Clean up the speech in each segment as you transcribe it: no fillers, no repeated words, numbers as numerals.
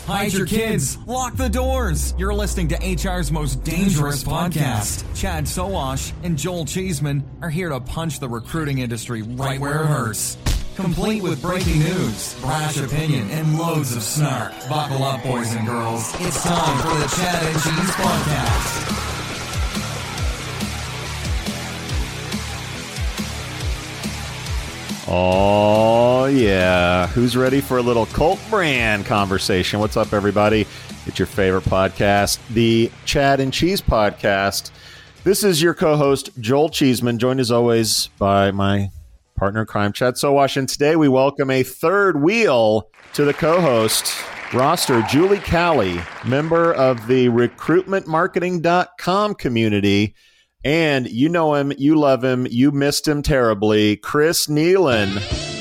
Hide your kids. Lock the doors. You're listening to HR's most dangerous podcast. Chad Sowash and Joel Cheeseman are here to punch the recruiting industry right where it hurts. Complete with breaking news, brash opinion, and loads of snark. Buckle up, boys and girls. It's time for the Chad and Cheese Podcast. Oh, yeah. Who's ready for a little Colt Brand conversation? What's up, everybody? It's your favorite podcast, the Chad and Cheese Podcast. This is your co-host, Joel Cheeseman, joined as always by my partner in crime, Chad Sowash. And today we welcome a third wheel to the co-host roster, Julie Cali, member of the recruitmentmarketing.com community. And you know him, you love him, you missed him terribly, Chris Nealon,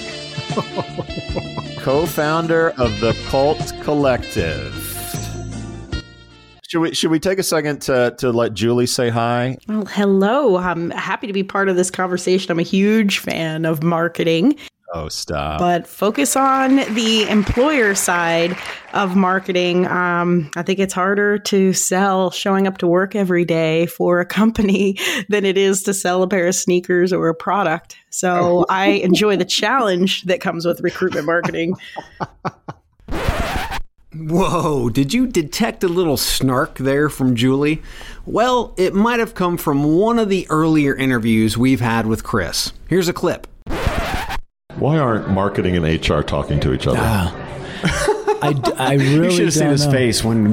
co-founder of the Cult Collective. Should we take a second to let Julie say hi? Well, hello. I'm happy to be part of this conversation. I'm a huge fan of marketing. Oh, stop. But focus on the employer side of marketing. I think it's harder to sell showing up to work every day for a company than it is to sell a pair of sneakers or a product. So I enjoy the challenge that comes with recruitment marketing. Whoa, did you detect a little snark there from Julie? Well, it might have come from one of the earlier interviews we've had with Chris. Here's a clip. Why aren't marketing and HR talking to each other? I really you should have seen his face when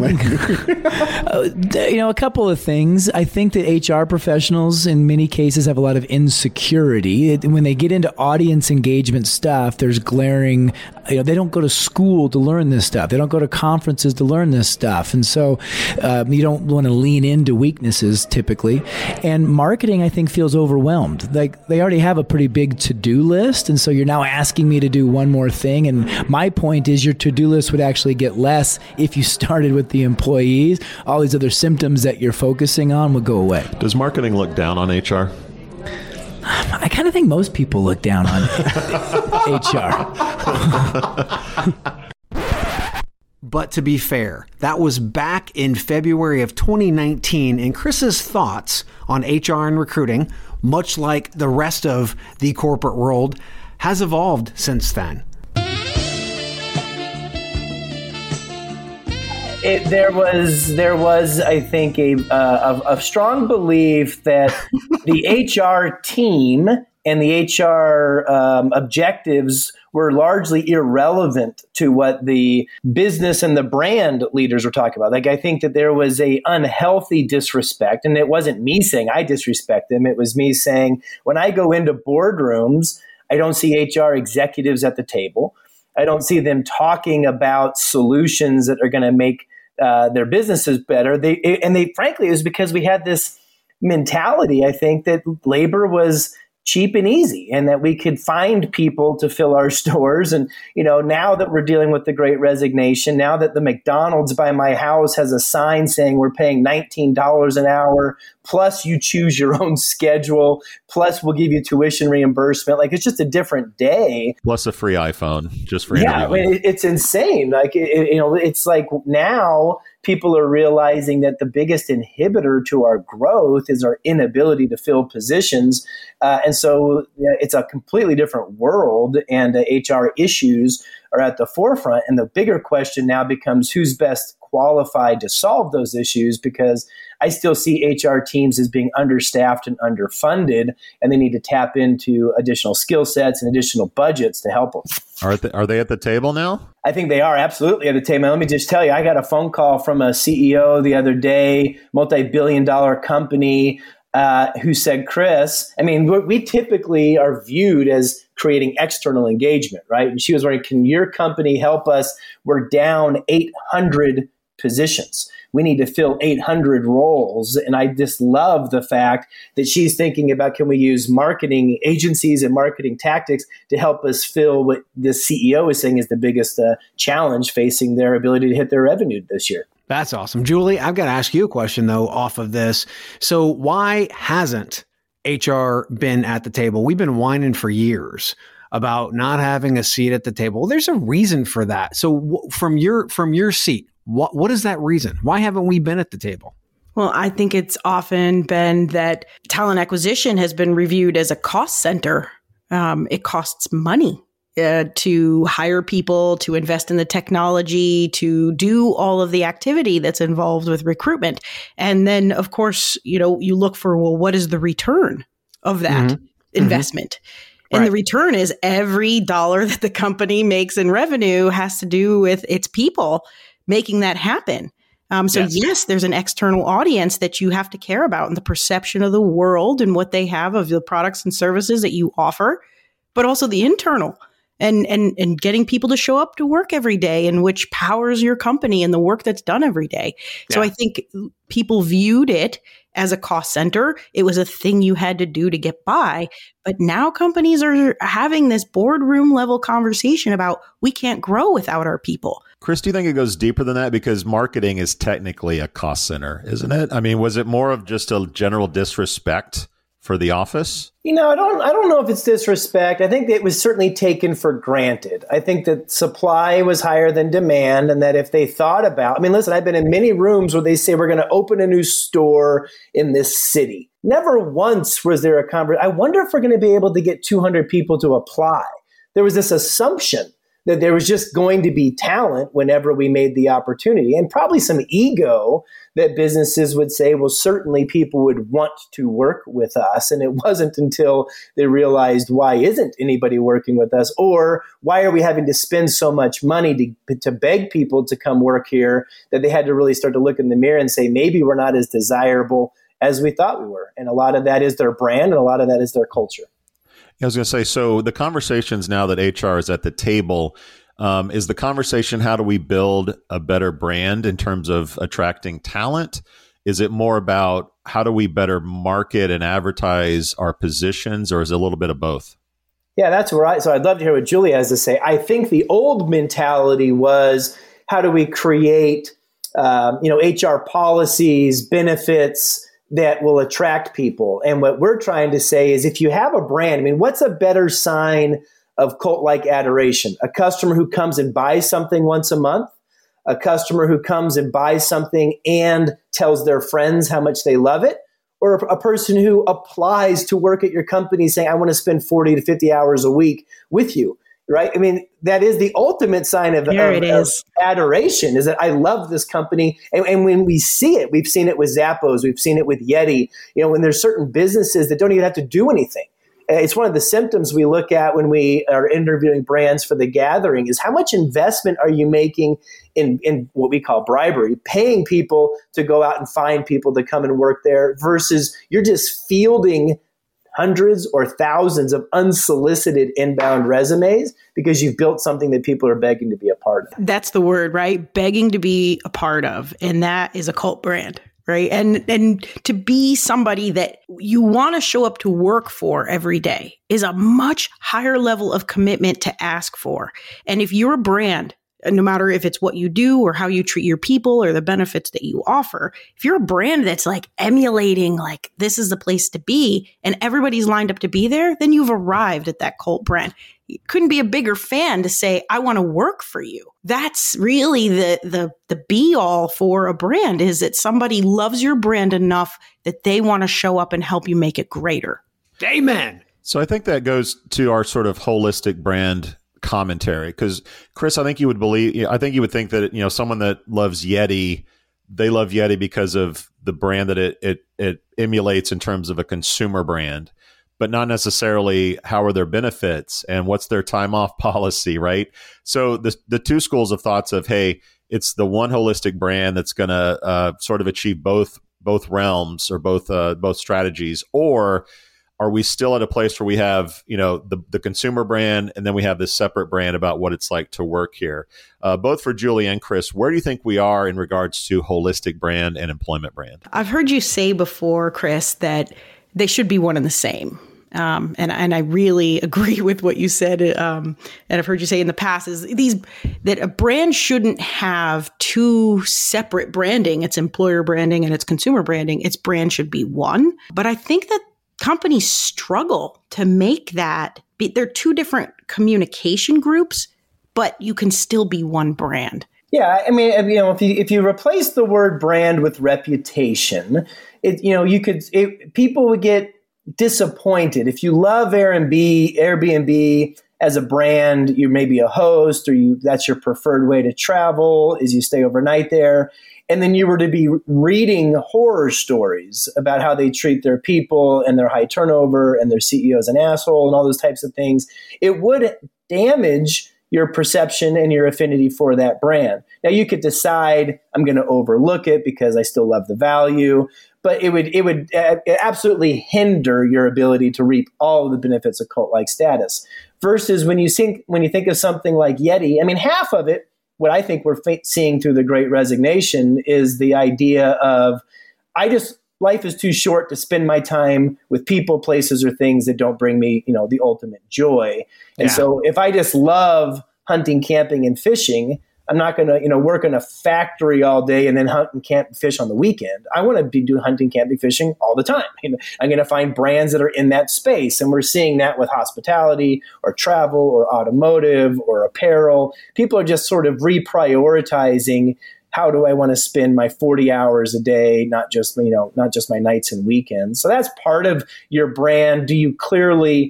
a couple of things. I think that HR professionals in many cases have a lot of insecurity. When they get into audience engagement stuff, there's glaring, they don't go to school to learn this stuff. They don't go to conferences to learn this stuff. And so you don't want to lean into weaknesses typically. And marketing, I think, feels overwhelmed. Like they already have a pretty big to-do list. And so you're now asking me to do one more thing. And my point is your to-do list would actually get less if you started with the employees. All these other symptoms that you're focusing on would go away. Does marketing look down on HR? I kind of think most people look down on HR. But to be fair, that was back in February of 2019, and Chris's thoughts on HR and recruiting, much like the rest of the corporate world, has evolved since then. There was, I think, a strong belief that the HR team and the HR objectives were largely irrelevant to what the business and the brand leaders were talking about. Like, I think that there was a unhealthy disrespect, and it wasn't me saying I disrespect them. It was me saying, when I go into boardrooms, I don't see HR executives at the table. I don't see them talking about solutions that are going to make their businesses better. Frankly, it was because we had this mentality, I think, that labor was cheap and easy and that we could find people to fill our stores. And, now that we're dealing with the Great Resignation, now that the McDonald's by my house has a sign saying we're paying $19 an hour, plus you choose your own schedule, plus we'll give you tuition reimbursement. Like, it's just a different day. Plus a free iPhone, just for interviewing. It's insane. Like, it's like now people are realizing that the biggest inhibitor to our growth is our inability to fill positions. And so it's a completely different world, and HR issues are at the forefront. And the bigger question now becomes who's best qualified to solve those issues, because I still see HR teams as being understaffed and underfunded, and they need to tap into additional skill sets and additional budgets to help them. Are they at the table now? I think they are absolutely at the table. Let me just tell you, I got a phone call from a CEO the other day, multi-billion-dollar company, who said, Chris, we typically are viewed as creating external engagement, right? And she was wondering, can your company help us? We're down 800 positions. We need to fill 800 roles. And I just love the fact that she's thinking about, can we use marketing agencies and marketing tactics to help us fill what the CEO is saying is the biggest challenge facing their ability to hit their revenue this year. That's awesome. Julie, I've got to ask you a question, though, off of this. So why hasn't HR been at the table? We've been whining for years about not having a seat at the table. Well, there's a reason for that. So from your seat, what is that reason? Why haven't we been at the table? Well, I think it's often been that talent acquisition has been reviewed as a cost center. It costs money to hire people, to invest in the technology, to do all of the activity that's involved with recruitment. And then, of course, you look for, well, what is the return of that investment? And the return is every dollar that the company makes in revenue has to do with its people making that happen. Yes, there's an external audience that you have to care about and the perception of the world and what they have of the products and services that you offer, but also the internal and getting people to show up to work every day, and which powers your company and the work that's done every day. Yeah. So I think people viewed it as a cost center. It was a thing you had to do to get by. But now companies are having this boardroom level conversation about, we can't grow without our people. Chris, do you think it goes deeper than that? Because marketing is technically a cost center, isn't it? I mean, was it more of just a general disrespect for the office? I don't know if it's disrespect. I think that it was certainly taken for granted. I think that supply was higher than demand, and that if they thought about, listen, I've been in many rooms where they say we're going to open a new store in this city. Never once was there a conversation. I wonder if we're going to be able to get 200 people to apply. There was this assumption that there was just going to be talent whenever we made the opportunity, and probably some ego that businesses would say, well, certainly people would want to work with us. And it wasn't until they realized, why isn't anybody working with us? Or why are we having to spend so much money to beg people to come work here, that they had to really start to look in the mirror and say, maybe we're not as desirable as we thought we were. And a lot of that is their brand, and a lot of that is their culture. I was going to say, so the conversations now that HR is at the table, is the conversation, how do we build a better brand in terms of attracting talent? Is it more about how do we better market and advertise our positions, or is it a little bit of both? Yeah, that's right. So I'd love to hear what Julie has to say. I think the old mentality was, how do we create, HR policies, benefits that will attract people? And what we're trying to say is, if you have a brand, what's a better sign of cult-like adoration? A customer who comes and buys something once a month, a customer who comes and buys something and tells their friends how much they love it, or a person who applies to work at your company saying, I want to spend 40 to 50 hours a week with you, right? That is the ultimate sign of adoration, is that I love this company. And when we see it, we've seen it with Zappos, we've seen it with Yeti, when there's certain businesses that don't even have to do anything. It's one of the symptoms we look at when we are interviewing brands for The Gathering, is how much investment are you making in what we call bribery, paying people to go out and find people to come and work there, versus you're just fielding hundreds or thousands of unsolicited inbound resumes because you've built something that people are begging to be a part of. That's the word, right? Begging to be a part of. And that is a cult brand. Right. And to be somebody that you want to show up to work for every day is a much higher level of commitment to ask for. And if you're a brand, no matter if it's what you do or how you treat your people or the benefits that you offer, if you're a brand that's like emulating, like, this is the place to be, and everybody's lined up to be there, then you've arrived at that cult brand. You couldn't be a bigger fan to say, I want to work for you. That's really the be all for a brand, is that somebody loves your brand enough that they want to show up and help you make it greater. Amen. So I think that goes to our sort of holistic brand commentary, because Chris, I think you would think that, someone that loves Yeti, they love Yeti because of the brand that it emulates in terms of a consumer brand, but not necessarily how are their benefits and what's their time off policy, right? So the two schools of thoughts of, hey, it's the one holistic brand that's going to sort of achieve both realms, or both strategies, or are we still at a place where we have, the consumer brand, and then we have this separate brand about what it's like to work here? Both for Julie and Chris, where do you think we are in regards to holistic brand and employment brand? I've heard you say before, Chris, that they should be one and the same. And I really agree with what you said. And I've heard you say in the past that a brand shouldn't have two separate branding. It's employer branding and it's consumer branding. Its brand should be one. But I think that companies struggle to make that they're two different communication groups, but you can still be one brand. Yeah, I mean, if you replace the word brand with reputation, people would get disappointed. If you love Airbnb as a brand, you may be a host, or that's your preferred way to travel, is you stay overnight there. And then you were to be reading horror stories about how they treat their people and their high turnover and their CEO's an asshole and all those types of things. It would damage your perception and your affinity for that brand. Now you could decide, I'm going to overlook it because I still love the value, but it would absolutely hinder your ability to reap all of the benefits of cult-like status. Versus when you think of something like Yeti, I mean, half of it, what I think we're seeing through the Great Resignation, is the idea of life is too short to spend my time with people, places, or things that don't bring me, the ultimate joy. And so if I just love hunting, camping, and fishing, I'm not going to, work in a factory all day and then hunt and camp and fish on the weekend. I want to be doing hunting, camping, fishing all the time. I'm going to find brands that are in that space. And we're seeing that with hospitality or travel or automotive or apparel. People are just sort of reprioritizing, how do I want to spend my 40 hours a day, not just my nights and weekends. So that's part of your brand. Do you clearly,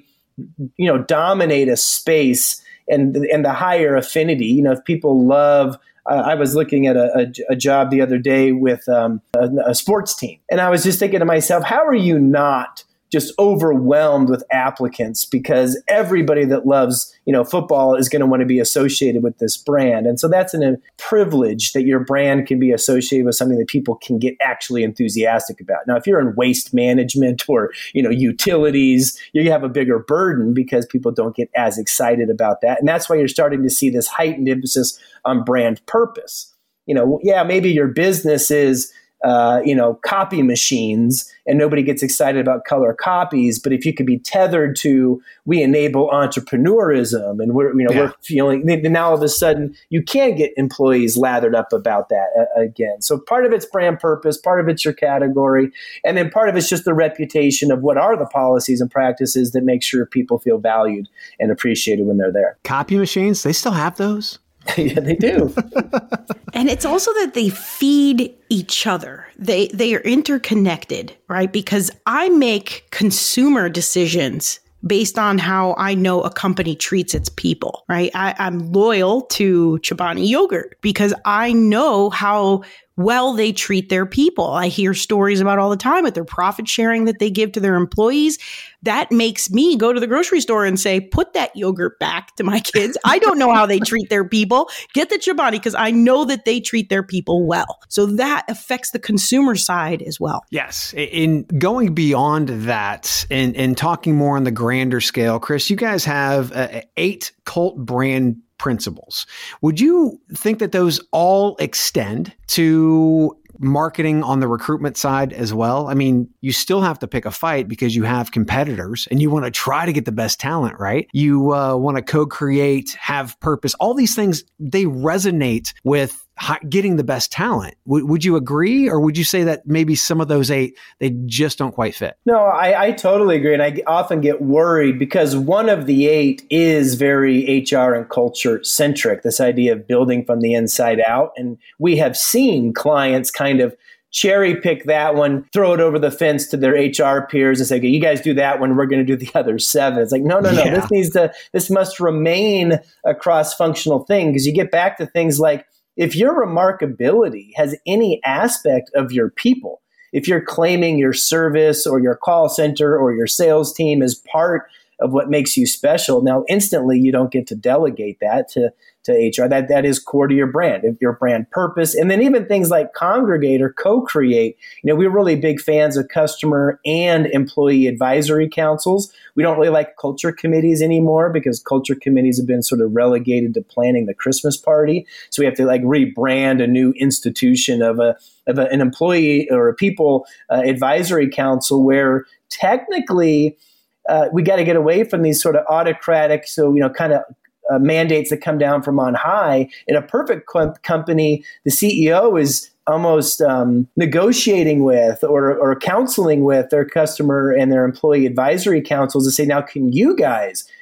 dominate a space and the higher affinity? If people love, I was looking at a job the other day with a sports team, and I was just thinking to myself, how are you not just overwhelmed with applicants, because everybody that loves, football is going to want to be associated with this brand. And so that's a privilege that your brand can be associated with something that people can get actually enthusiastic about. Now, if you're in waste management or, utilities, you have a bigger burden because people don't get as excited about that. And that's why you're starting to see this heightened emphasis on brand purpose. Maybe your business is copy machines and nobody gets excited about color copies. But if you could be tethered to, we enable entrepreneurism, and we're feeling, then now all of a sudden you can get employees lathered up about that again. So part of it's brand purpose, part of it's your category, and then part of it's just the reputation of what are the policies and practices that make sure people feel valued and appreciated when they're there. Copy machines, they still have those? Yeah, they do. And it's also that they feed each other. They are interconnected, right? Because I make consumer decisions based on how I know a company treats its people, right? I'm loyal to Chobani Yogurt because I know how well they treat their people. I hear stories about all the time with their profit sharing that they give to their employees. That makes me go to the grocery store and say, put that yogurt back to my kids. I don't know how they treat their people. Get the Chobani because I know that they treat their people well. So that affects the consumer side as well. Yes. In going beyond that and talking more on the grander scale, Chris, you guys have 8 cult brand principles. Would you think that those all extend to marketing on the recruitment side as well? I mean, you still have to pick a fight because you have competitors and you want to try to get the best talent, right? You want to co-create, have purpose. All these things, they resonate with getting the best talent. Would you agree? Or would you say that maybe some of those 8, they just don't quite fit? No, I totally agree. And I often get worried because one of the 8 is very HR and culture centric, this idea of building from the inside out. And we have seen clients kind of cherry pick that one, throw it over the fence to their HR peers and say, okay, you guys do that one, we're going to do the other 7. It's like, no. Yeah. This must remain a cross-functional thing, because you get back to things like, if your remarkability has any aspect of your people, if you're claiming your service or your call center or your sales team as part of what makes you special, now instantly you don't get to delegate that to HR. That is core to your brand, your brand purpose. And then even things like congregate or co-create. We're really big fans of customer and employee advisory councils. We don't really like culture committees anymore because culture committees have been sort of relegated to planning the Christmas party. So we have to rebrand a new institution of an employee or a people advisory council, where technically we got to get away from these sort of autocratic, kind of mandates that come down from on high. In a perfect company, the CEO is almost negotiating with or counseling with their customer and their employee advisory councils to say, now, can you guys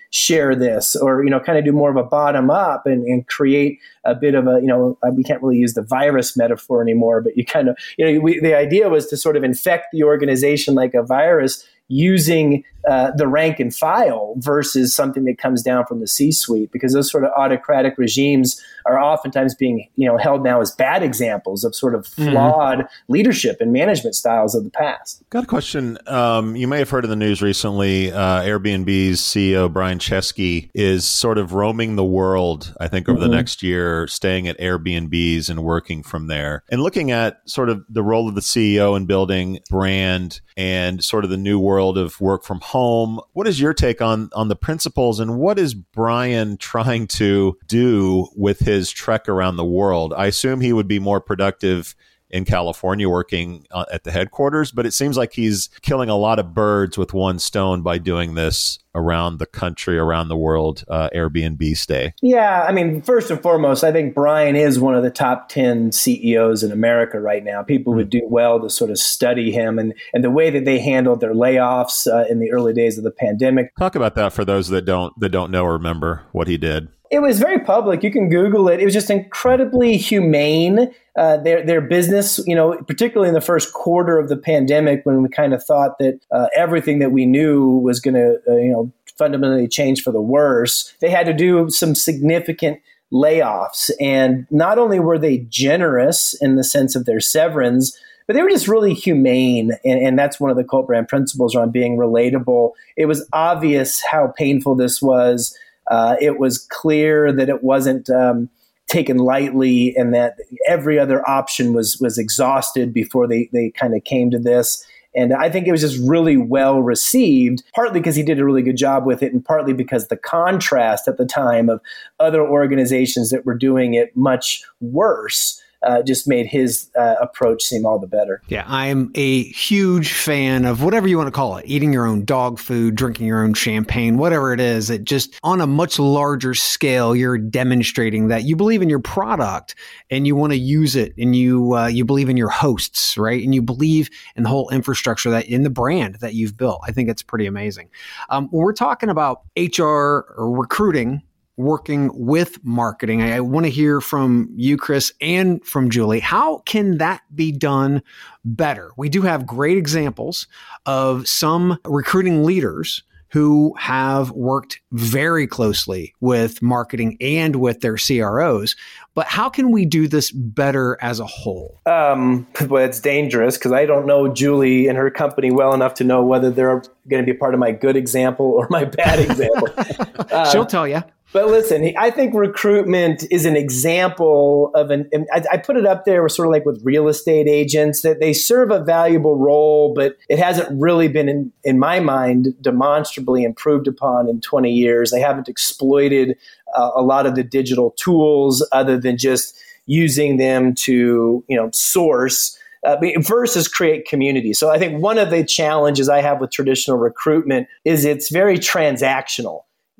share this, or, kind of do more of a bottom up and create a bit of a, we can't really use the virus metaphor anymore, but you kind of, the idea was to sort of infect the organization like a virus using the rank and file versus something that comes down from the C-suite, because those sort of autocratic regimes are oftentimes being held now as bad examples of sort of flawed leadership and management styles of the past. Got a question. You may have heard in the news recently, Airbnb's CEO Brian Chesky is sort of roaming the world, I think, over the next year, staying at Airbnbs and working from there. And looking at sort of the role of the CEO in building brand and sort of the new world of work from home, what is your take on the principles, and what is Brian trying to do with his trek around the world? I assume he would be more productive in California working at the headquarters, but it seems like he's killing a lot of birds with one stone by doing this around the country, around the world, Airbnb stay. Yeah, I mean, first and foremost, I think Brian is one of the top 10 CEOs in America right now. People would do well to sort of study him and the way that they handled their layoffs in the early days of the pandemic. Talk about that for those that don't know or remember what he did. It was very public. You can Google it. It was just incredibly humane. Their business, particularly in the first quarter of the pandemic, when we kind of thought that everything that we knew was going to, fundamentally change for the worse, they had to do some significant layoffs. And not only were they generous in the sense of their severance, but they were just really humane. And that's one of the Cult brand principles around being relatable. It was obvious how painful this was. It was clear that it wasn't taken lightly, and that every other option was exhausted before they kind of came to this. And I think it was just really well received, partly because he did a really good job with it, and partly because the contrast at the time of other organizations that were doing it much worse just made his approach seem all the better. Yeah, I'm a huge fan of whatever you want to call it, eating your own dog food, drinking your own champagne, whatever it is. It just, on a much larger scale, you're demonstrating that you believe in your product and you want to use it, and you believe in your hosts, right? And you believe in the whole infrastructure, that in the brand that you've built. I think it's pretty amazing. When we're talking about HR or recruiting, working with marketing, I want to hear from you, Chris, and from Julie. How can that be done better? We do have great examples of some recruiting leaders who have worked very closely with marketing and with their CROs. But how can we do this better as a whole? Well, it's dangerous because I don't know Julie and her company well enough to know whether they're going to be part of my good example or my bad example. She'll tell you. But listen, I think recruitment is an example of I put it up there with sort of like with real estate agents, that they serve a valuable role, but it hasn't really been, in my mind, demonstrably improved upon in 20 years. They haven't exploited a lot of the digital tools other than just using them to, source versus create community. So I think one of the challenges I have with traditional recruitment is it's very transactional.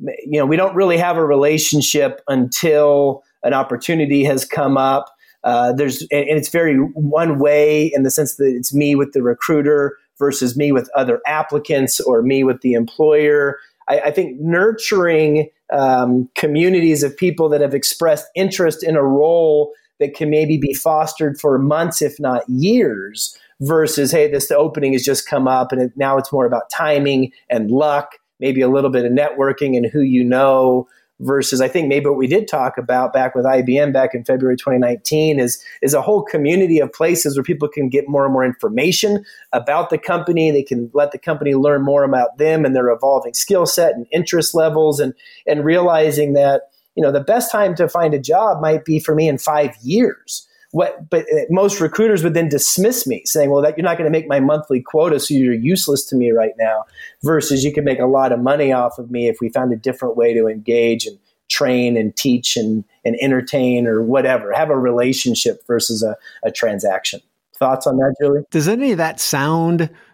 We don't really have a relationship until an opportunity has come up. And it's very one way in the sense that it's me with the recruiter versus me with other applicants or me with the employer. I think nurturing communities of people that have expressed interest in a role that can maybe be fostered for months, if not years, versus, hey, this opening has just come up and now it's more about timing and luck, maybe a little bit of networking and who you know, versus I think maybe what we did talk about back with IBM back in February 2019 is a whole community of places where people can get more and more information about the company. They can let the company learn more about them and their evolving skill set and interest levels, and realizing that, the best time to find a job might be for me in 5 years. But most recruiters would then dismiss me, saying, well, that you're not going to make my monthly quota, so you're useless to me right now, versus you can make a lot of money off of me if we found a different way to engage and train and teach and entertain or whatever, have a relationship versus a transaction. Thoughts on that, Julie? Does any of that sound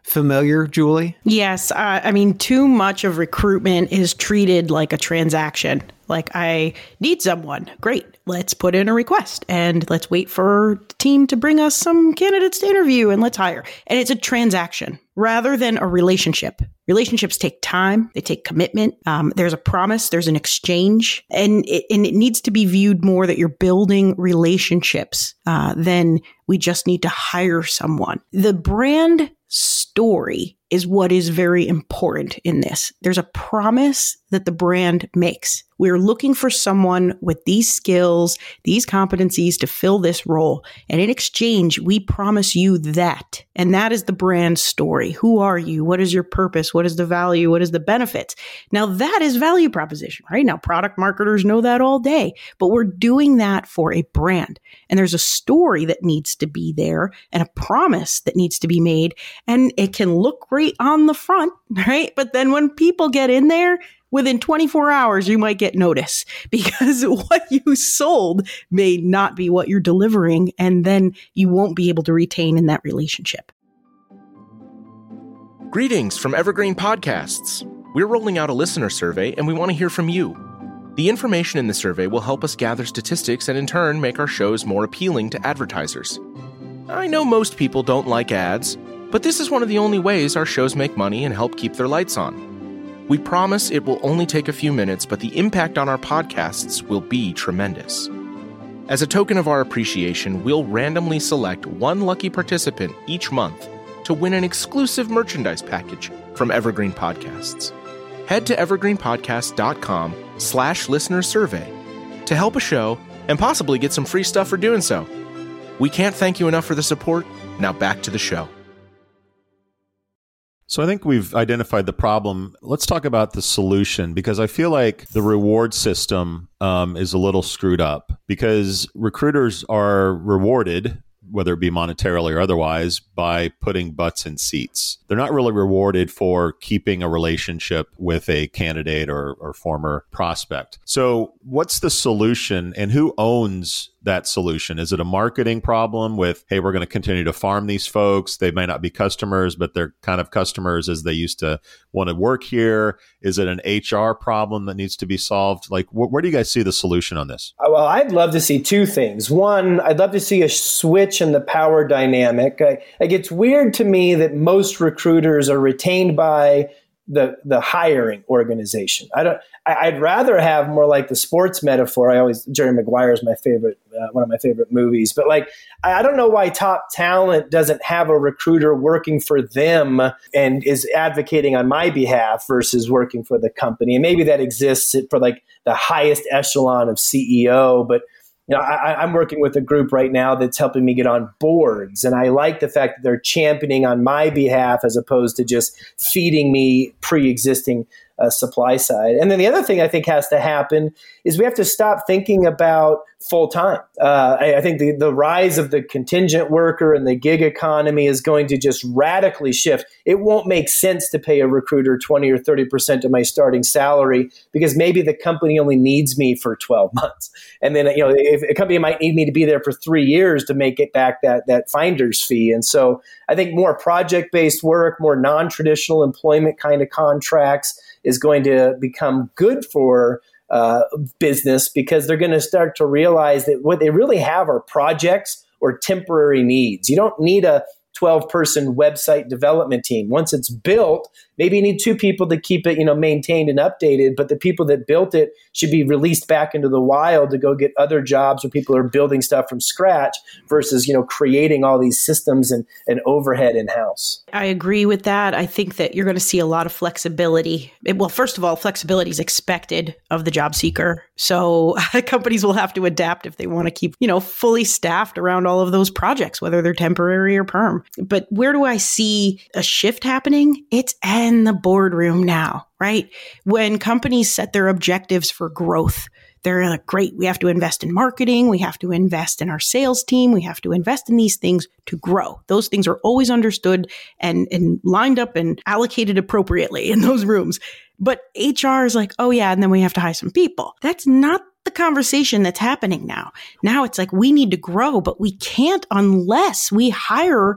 familiar, Julie? Yes. I mean, too much of recruitment is treated like a transaction. Like, I need someone. Great. Let's put in a request and let's wait for the team to bring us some candidates to interview and let's hire. And it's a transaction rather than a relationship. Relationships take time. They take commitment. There's a promise. There's an exchange. And it needs to be viewed more that you're building relationships than we just need to hire someone. The brand story is what is very important in this. There's a promise that the brand makes. We're looking for someone with these skills, these competencies to fill this role. And in exchange, we promise you that. And that is the brand story. Who are you? What is your purpose? What is the value? What is the benefits? Now that is value proposition, right? Now product marketers know that all day, but we're doing that for a brand. And there's a story that needs to be there and a promise that needs to be made. And it can look great on the front, right? But then when people get in there, within 24 hours, you might get notice because what you sold may not be what you're delivering, and then you won't be able to retain in that relationship. Greetings from Evergreen Podcasts. We're rolling out a listener survey, and we want to hear from you. The information in the survey will help us gather statistics and in turn make our shows more appealing to advertisers. I know most people don't like ads, but this is one of the only ways our shows make money and help keep their lights on. We promise it will only take a few minutes, but the impact on our podcasts will be tremendous. As a token of our appreciation, we'll randomly select one lucky participant each month to win an exclusive merchandise package from Evergreen Podcasts. Head to evergreenpodcast.com/listenersurvey to help a show and possibly get some free stuff for doing so. We can't thank you enough for the support. Now back to the show. So I think we've identified the problem. Let's talk about the solution, because I feel like the reward system is a little screwed up, because recruiters are rewarded, whether it be monetarily or otherwise, by putting butts in seats. They're not really rewarded for keeping a relationship with a candidate or former prospect. So what's the solution, and who owns that solution? Is it a marketing problem with, hey, we're going to continue to farm these folks? They may not be customers, but they're kind of customers as they used to want to work here. Is it an HR problem that needs to be solved? Like, where do you guys see the solution on this? Well, I'd love to see two things. One, I'd love to see a switch in the power dynamic. Like, it's weird to me that most recruiters are retained by the hiring organization. I'd rather have more like the sports metaphor. Jerry Maguire is my favorite, one of my favorite movies. But like, I don't know why top talent doesn't have a recruiter working for them and is advocating on my behalf versus working for the company. And maybe that exists for like the highest echelon of CEO, but I'm working with a group right now that's helping me get on boards. And I like the fact that they're championing on my behalf as opposed to just feeding me pre-existing supply side. And then the other thing I think has to happen is we have to stop thinking about full time. I think the rise of the contingent worker and the gig economy is going to just radically shift. It won't make sense to pay a recruiter 20 or 30% of my starting salary because maybe the company only needs me for 12 months. And then, if a company might need me to be there for 3 years to make it back that finder's fee. And so I think more project-based work, more non-traditional employment kind of contracts is going to become good for business because they're going to start to realize that what they really have are projects or temporary needs. You don't need a 12-person website development team. Once it's built, maybe you need 2 people to keep it, maintained and updated, but the people that built it should be released back into the wild to go get other jobs where people are building stuff from scratch versus, creating all these systems and overhead in-house. I agree with that. I think that you're going to see a lot of flexibility. Well, first of all, flexibility is expected of the job seeker. So companies will have to adapt if they want to keep, fully staffed around all of those projects, whether they're temporary or perm. But where do I see a shift happening? It's in the boardroom now, right? When companies set their objectives for growth, they're like, great, we have to invest in marketing. We have to invest in our sales team. We have to invest in these things to grow. Those things are always understood and lined up and allocated appropriately in those rooms. But HR is like, oh yeah, and then we have to hire some people. That's not the conversation that's happening now. Now it's like, we need to grow, but we can't unless we hire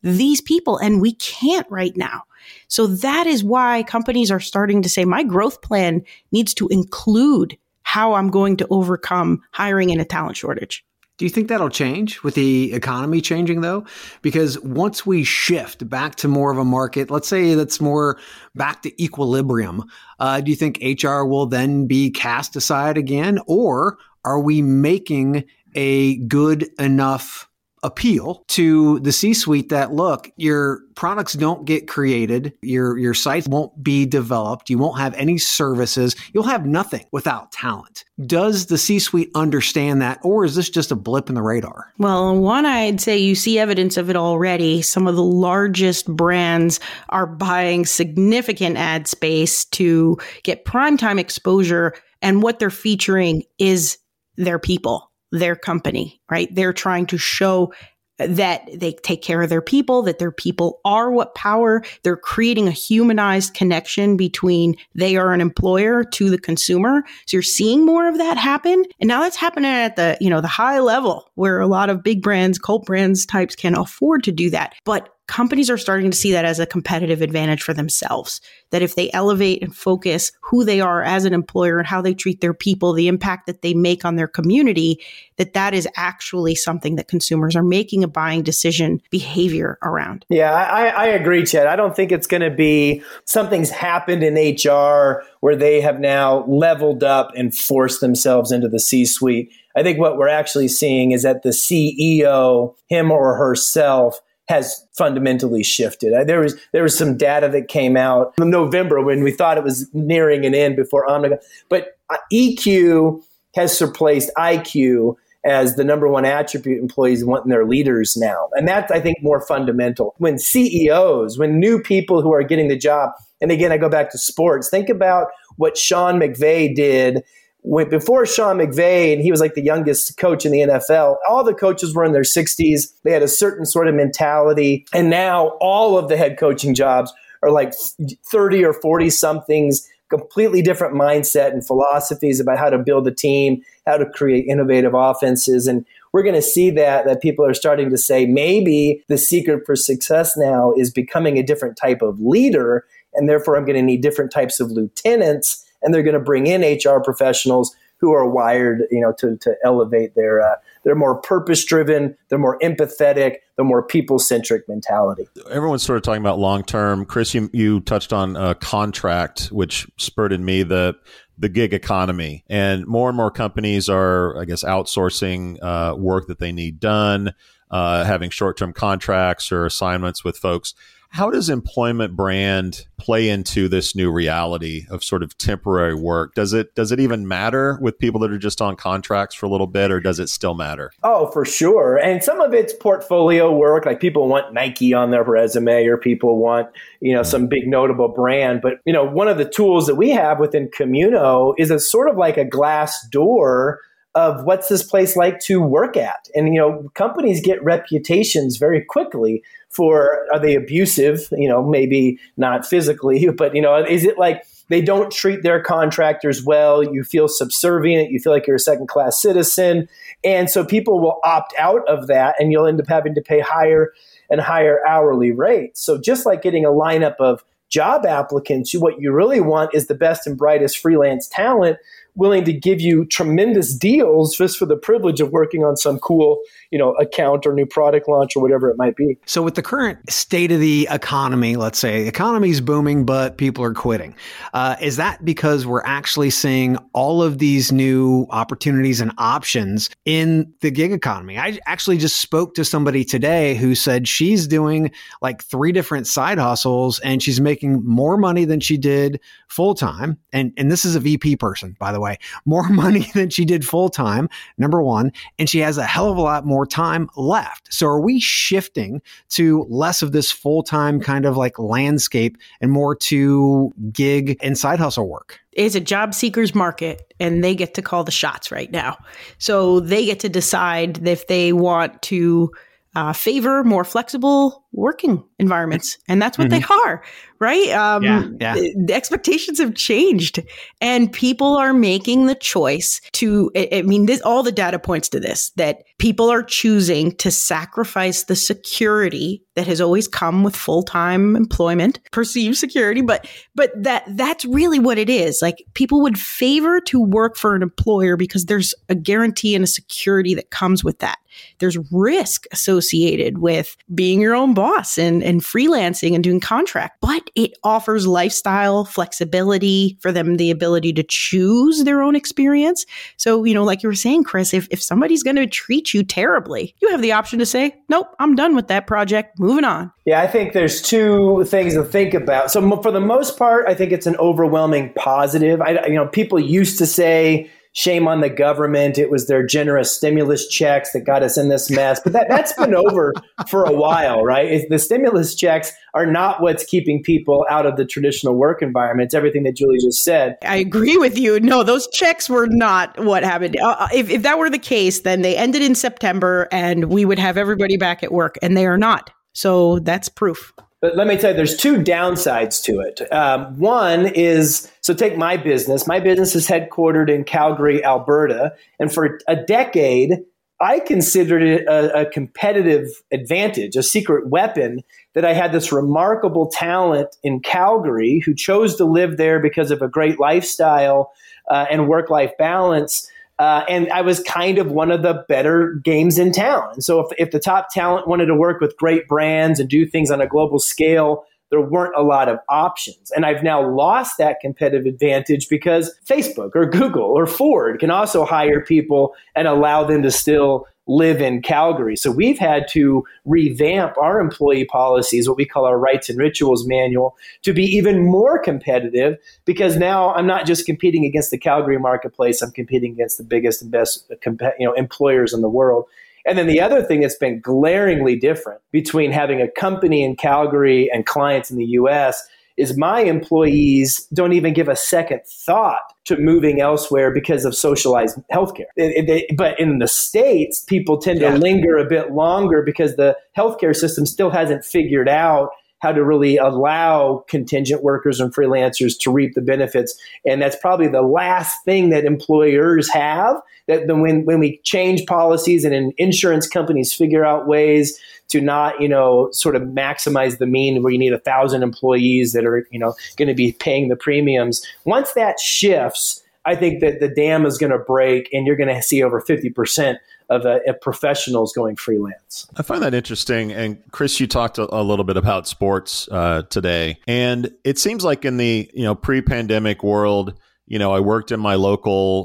these people, and we can't right now. So that is why companies are starting to say, my growth plan needs to include how I'm going to overcome hiring in a talent shortage. Do you think that'll change with the economy changing, though? Because once we shift back to more of a market, let's say that's more back to equilibrium, do you think HR will then be cast aside again? Or are we making a good enough appeal to the C-suite that, look, your products don't get created, your sites won't be developed, you won't have any services, you'll have nothing without talent. Does the C-suite understand that, or is this just a blip in the radar? Well, one, I'd say you see evidence of it already. Some of the largest brands are buying significant ad space to get primetime exposure, and what they're featuring is their people, their company, right? They're trying to show that they take care of their people, that their people are what power. They're creating a humanized connection between they are an employer to the consumer. So you're seeing more of that happen. And now that's happening at the, the high level where a lot of big brands, cult brands types can afford to do that. But companies are starting to see that as a competitive advantage for themselves, that if they elevate and focus who they are as an employer and how they treat their people, the impact that they make on their community, that is actually something that consumers are making a buying decision behavior around. Yeah, I agree, Chad. I don't think it's going to be something's happened in HR where they have now leveled up and forced themselves into the C-suite. I think what we're actually seeing is that the CEO, him or herself, has fundamentally shifted. There was some data that came out in November when we thought it was nearing an end before Omnicom. But EQ has replaced IQ as the number one attribute employees want in their leaders now. And that's, I think, more fundamental. When CEOs, when new people who are getting the job, and again, I go back to sports, think about what Sean McVay did before Sean McVay, and he was like the youngest coach in the NFL, all the coaches were in their 60s. They had a certain sort of mentality. And now all of the head coaching jobs are like 30 or 40 somethings, completely different mindset and philosophies about how to build a team, how to create innovative offenses. And we're going to see that people are starting to say maybe the secret for success now is becoming a different type of leader. And therefore, I'm going to need different types of lieutenants. And they're going to bring in HR professionals who are wired, to elevate their more purpose-driven, they're more empathetic, they're more people-centric mentality. Everyone's sort of talking about long-term. Chris, you touched on contract, which spurred in me the gig economy. And more companies are, I guess, outsourcing work that they need done, having short-term contracts or assignments with folks. How does employment brand play into this new reality of sort of temporary work? Does it even matter with people that are just on contracts for a little bit, or does it still matter? Oh, for sure. And some of it's portfolio work, like people want Nike on their resume, or people want, some big notable brand. But, one of the tools that we have within Communo is a sort of like a glass door of what's this place like to work at. And, companies get reputations very quickly for, are they abusive? Maybe not physically, but, is it like they don't treat their contractors well? You feel subservient. You feel like you're a second-class citizen. And so people will opt out of that, and you'll end up having to pay higher and higher hourly rates. So just like getting a lineup of job applicants, what you really want is the best and brightest freelance talent willing to give you tremendous deals just for the privilege of working on some cool, account or new product launch or whatever it might be. So with the current state of the economy, let's say the economy's booming, but people are quitting. Is that because we're actually seeing all of these new opportunities and options in the gig economy? I actually just spoke to somebody today who said she's doing like 3 different side hustles and she's making more money than she did full-time. And this is a VP person, by the way, more money than she did full-time, number one. And she has a hell of a lot more time left. So are we shifting to less of this full-time kind of like landscape and more to gig and side hustle work? It's a job seekers market, and they get to call the shots right now. So they get to decide if they want to favor more flexible working environments. And that's what they are, right? The expectations have changed, and people are making the choice to, all the data points to this, that people are choosing to sacrifice the security that has always come with full-time employment, perceived security, but that's really what it is. Like, people would favor to work for an employer because there's a guarantee and a security that comes with that. There's risk associated with being your own boss and freelancing and doing contract, but it offers lifestyle flexibility for them, the ability to choose their own experience. So, like you were saying, Chris, if somebody's going to treat you terribly, you have the option to say, nope, I'm done with that project, moving on. Yeah, I think there's two things to think about. So for the most part, I think it's an overwhelming positive. People used to say, shame on the government. It was their generous stimulus checks that got us in this mess. But that's been over for a while, right? The stimulus checks are not what's keeping people out of the traditional work environment. It's everything that Julie just said. I agree with you. No, those checks were not what happened. If that were the case, then they ended in September and we would have everybody back at work, and they are not. So that's proof. But let me tell you, there's two downsides to it. One is, so take my business. My business is headquartered in Calgary, Alberta. And for a decade, I considered it a competitive advantage, a secret weapon, that I had this remarkable talent in Calgary who chose to live there because of a great lifestyle and work-life balance. And I was kind of one of the better games in town. And so if the top talent wanted to work with great brands and do things on a global scale, there weren't a lot of options. And I've now lost that competitive advantage because Facebook or Google or Ford can also hire people and allow them to still live in Calgary. So we've had to revamp our employee policies, what we call our rights and rituals manual, to be even more competitive, because now I'm not just competing against the Calgary marketplace, I'm competing against the biggest and best employers in the world. And then the other thing that's been glaringly different between having a company in Calgary and clients in the US is my employees don't even give a second thought to moving elsewhere because of socialized healthcare. But in the States, people tend to linger a bit longer because the healthcare system still hasn't figured out how to really allow contingent workers and freelancers to reap the benefits. And that's probably the last thing that employers have, that when we change policies and insurance companies figure out ways to not, sort of maximize the mean where you need 1,000 employees that are, going to be paying the premiums. Once that shifts, I think that the dam is going to break and you're going to see over 50% of professionals going freelance. I find that interesting. And Chris, you talked a little bit about sports today. And it seems like in the pre-pandemic world, I worked in my local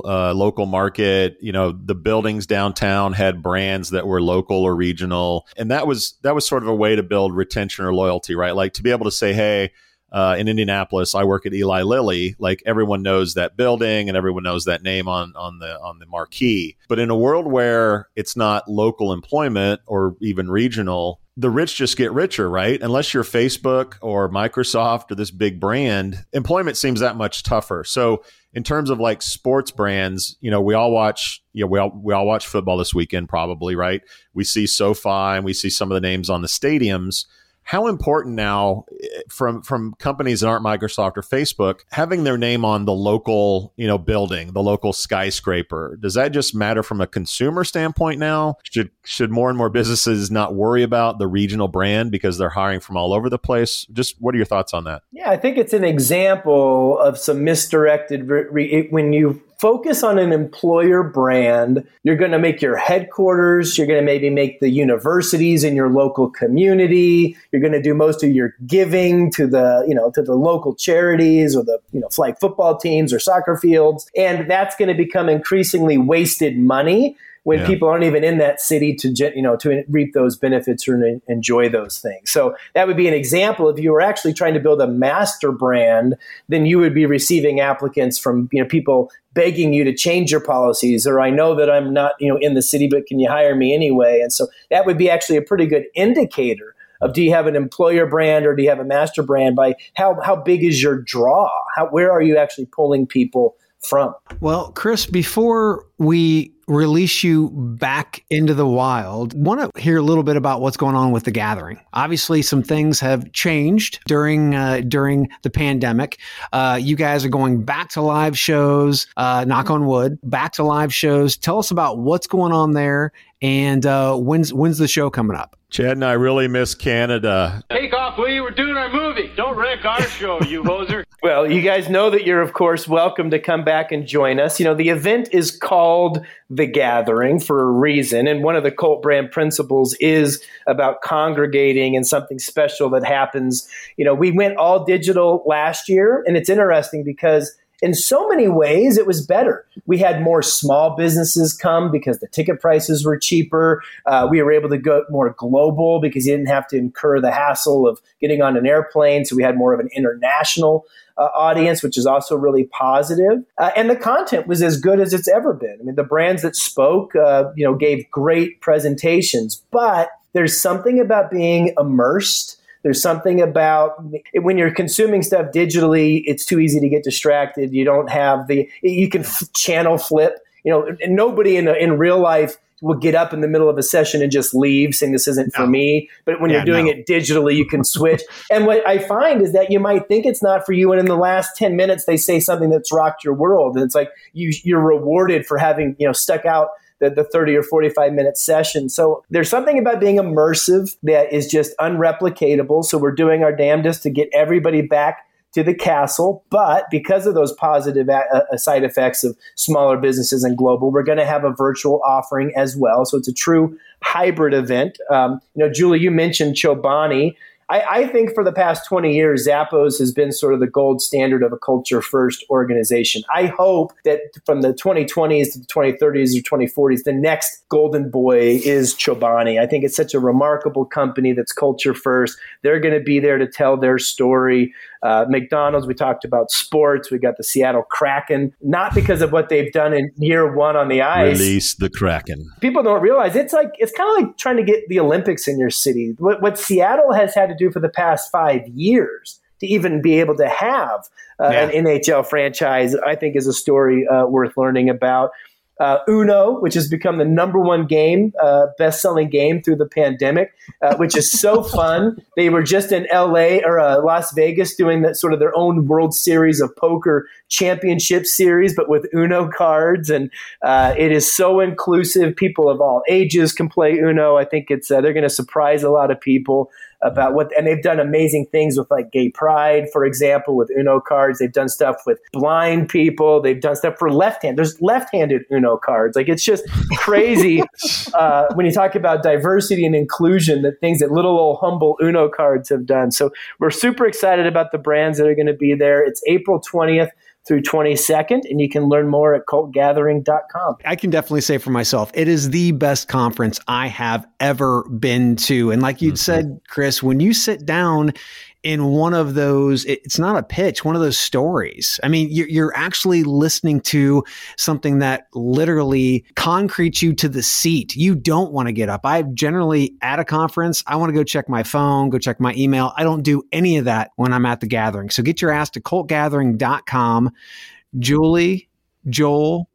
market. The buildings downtown had brands that were local or regional. And that was sort of a way to build retention or loyalty, right? Like to be able to say, hey, in Indianapolis, I work at Eli Lilly. Like everyone knows that building and everyone knows that name on the marquee. But in a world where it's not local employment or even regional, the rich just get richer, right? Unless you're Facebook or Microsoft or this big brand, employment seems that much tougher. So in terms of like sports brands, we all watch, we all watch football this weekend, probably, right? We see SoFi and we see some of the names on the stadiums. How important now from companies that aren't Microsoft or Facebook, having their name on the local, building, the local skyscraper, does that just matter from a consumer standpoint now? Should more and more businesses not worry about the regional brand because they're hiring from all over the place? Just what are your thoughts on that? Yeah, I think it's an example of some misdirected, when you focus on an employer brand, you're going to make your headquarters, you're going to maybe make the universities in your local community, you're going to do most of your giving to the local charities or the flag football teams or soccer fields, and that's going to become increasingly wasted money when people aren't even in that city to reap those benefits or enjoy those things. So that would be an example. If you were actually trying to build a master brand, then you would be receiving applicants from people begging you to change your policies, or I know that I'm not in the city, but can you hire me anyway? And so that would be actually a pretty good indicator of, do you have an employer brand or do you have a master brand, by how big is your draw? Where are you actually pulling people from? Well, Chris, before we release you back into the wild, want to hear a little bit about what's going on with The Gathering. Obviously, some things have changed during the pandemic. You guys are going back to live shows, knock on wood, back to live shows. Tell us about what's going on there And when's the show coming up? Chad and I really miss Canada. Take off, will you? We're doing our movie. Don't wreck our show, you hoser. Well, you guys know that you're, of course, welcome to come back and join us. The event is called The Gathering for a reason. And one of the Cult brand principles is about congregating and something special that happens. We went all digital last year, and it's interesting because in so many ways, it was better. We had more small businesses come because the ticket prices were cheaper. We were able to go more global because you didn't have to incur the hassle of getting on an airplane. So we had more of an international audience, which is also really positive. And the content was as good as it's ever been. I mean, the brands that spoke, gave great presentations. But there's something about being immersed. There's something about when you're consuming stuff digitally, it's too easy to get distracted. You don't have you can channel flip. Nobody in real life will get up in the middle of a session and just leave saying this isn't for me. But when you're doing it digitally, you can switch. And what I find is that you might think it's not for you. And in the last 10 minutes, they say something that's rocked your world. And it's like you're rewarded for having, stuck out the 30 or 45-minute session. So there's something about being immersive that is just unreplicatable. So we're doing our damnedest to get everybody back to the castle. But because of those positive side effects of smaller businesses and global, we're going to have a virtual offering as well. So it's a true hybrid event. Julie, you mentioned Chobani. I think for the past 20 years, Zappos has been sort of the gold standard of a culture-first organization. I hope that from the 2020s to the 2030s or 2040s, the next golden boy is Chobani. I think it's such a remarkable company that's culture-first. They're going to be there to tell their story. McDonald's, we talked about sports. We got the Seattle Kraken, not because of what they've done in year one on the ice. Release the Kraken. People don't realize it's kind of like trying to get the Olympics in your city. What Seattle has had to do for the past 5 years to even be able to have an NHL franchise, I think is a story worth learning about. Uno, which has become the number one game, best-selling game through the pandemic, which is so fun. They were just in LA or Las Vegas doing that sort of their own World Series of Poker Championship Series, but with Uno cards. And it is so inclusive. People of all ages can play Uno. I think they're going to surprise a lot of people about and they've done amazing things with like gay pride, for example, with Uno cards. They've done stuff with blind people. They've done stuff for there's left-handed Uno cards. Like, it's just crazy when you talk about diversity and inclusion, the things that little old humble Uno cards have done. So we're super excited about the brands that are going to be there. It's April 20th through 22nd, and you can learn more at cultgathering.com. I can definitely say for myself, it is the best conference I have ever been to. And like you'd said, Chris, when you sit down in one of those, it's not a pitch, one of those stories. I mean, you're actually listening to something that literally concretes you to the seat. You don't want to get up. I generally, at a conference, I want to go check my phone, go check my email. I don't do any of that when I'm at the gathering. So get your ass to cultgathering.com. Julie, Joel,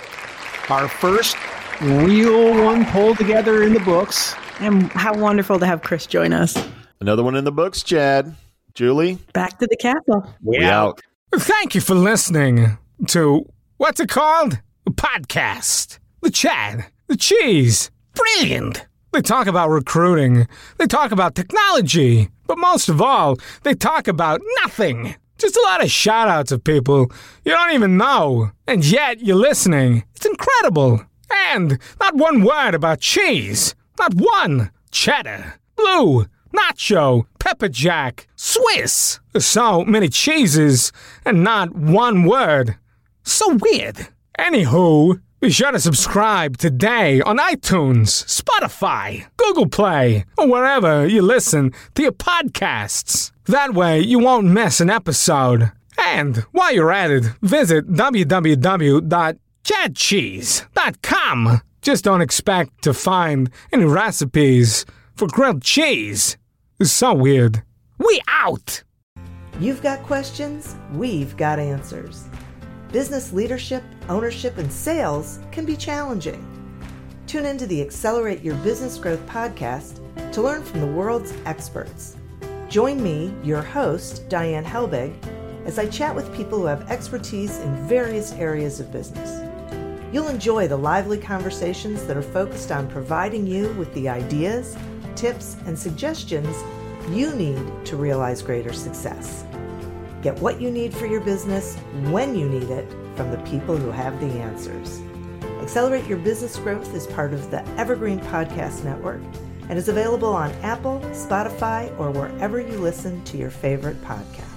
our first real one pulled together in the books. And how wonderful to have Chris join us. Another one in the books, Chad. Julie? Back to the castle. We out. Thank you for listening to, what's it called? A podcast. The Chad. The Cheese. Brilliant. They talk about recruiting. They talk about technology. But most of all, they talk about nothing. Just a lot of shout-outs of people you don't even know. And yet you're listening. It's incredible. And not one word about cheese. Not one. Cheddar. Blue. Nacho, pepper jack, Swiss. So many cheeses and not one word. So weird. Anywho, be sure to subscribe today on iTunes, Spotify, Google Play, or wherever you listen to your podcasts. That way you won't miss an episode. And while you're at it, visit www.chadcheese.com. Just don't expect to find any recipes for grilled cheese. It's so weird. We out! You've got questions, we've got answers. Business leadership, ownership, and sales can be challenging. Tune into the Accelerate Your Business Growth podcast to learn from the world's experts. Join me, your host, Diane Helbig, as I chat with people who have expertise in various areas of business. You'll enjoy the lively conversations that are focused on providing you with the ideas, tips, and suggestions you need to realize greater success. Get what you need for your business when you need it from the people who have the answers. Accelerate Your Business Growth is part of the Evergreen Podcast Network and is available on Apple, Spotify, or wherever you listen to your favorite podcast.